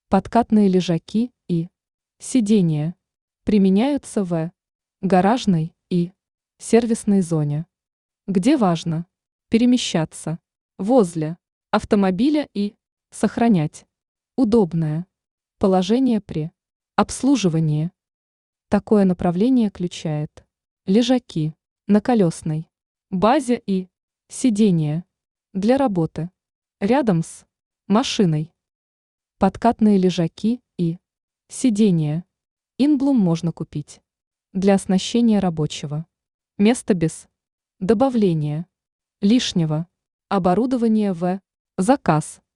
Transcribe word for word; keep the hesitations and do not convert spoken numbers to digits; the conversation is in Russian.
Подкатные лежаки и сиденья применяются в гаражной и сервисной зоне, где важно перемещаться возле автомобиля и сохранять удобное положение при обслуживании. Такое направление включает лежаки на колесной базе и сиденья для работы рядом с машиной. Подкатные лежаки и сиденья Инблум можно купить для оснащения рабочего места без добавления лишнего оборудования в заказ.